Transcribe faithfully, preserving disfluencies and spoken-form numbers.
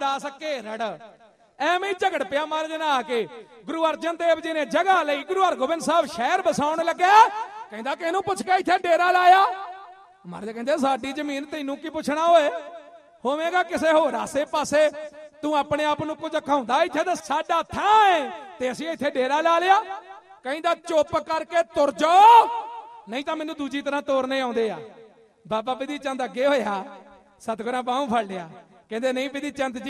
ਰਾਮਦਾਸ ਘੇਰੜ ਐਵੇਂ ਹੀ ਝਗੜ ਪਿਆ ਮਹਾਰਾਜ ਨਾਲ ਆ ਕੇ। ਗੁਰੂ ਅਰਜਨ ਦੇਵ ਜੀ ਨੇ ਜਗ੍ਹਾ ਲਈ, ਗੁਰੂ ਹਰਗੋਬਿੰਦ ਸਾਹਿਬ ਸ਼ਹਿਰ ਵਸਾਉਣ ਲੱਗਿਆ, ਕਹਿੰਦਾ ਕਿ ਇਹਨੂੰ ਪੁੱਛ ਕੇ ਇੱਥੇ ਡੇਰਾ ਲਾਇਆ। ਮਹਾਰਾਜ ਕਹਿੰਦੇ ਸਾਡੀ ਜ਼ਮੀਨ ਤੈਨੂੰ ਕੀ ਪੁੱਛਣਾ ਓਏ, ਹੋਵੇਗਾ ਕਿਸੇ ਹੋਰ ਆਸੇ ਪਾਸੇ, ਤੂੰ ਆਪਣੇ ਆਪ ਨੂੰ ਕੁਝ ਖਾਉਂਦਾ, ਇੱਥੇ ਤਾਂ ਸਾਡਾ ਥਾਂ ਹੈ ਤੇ ਅਸੀਂ ਇੱਥੇ ਡੇਰਾ ਲਾ ਲਿਆ। ਕਹਿੰਦਾ ਚੁੱਪ ਕਰਕੇ ਤੁਰ ਜਾਓ, ਨਹੀਂ ਤਾਂ ਮੈਨੂੰ ਦੂਜੀ ਤਰ੍ਹਾਂ ਤੋਰਨੇ ਆਉਂਦੇ ਆ। ਬਾਬਾ ਬਿਧੀ ਚੰਦ ਅੱਗੇ ਹੋਇਆ, ਸਤਿਗੁਰਾਂ ਬਾਹੋਂ ਫੜ ਲਿਆ, ਕਹਿੰਦੇ ਨਹੀਂ ਬਿਧੀ ਚੰਦ ਜੀ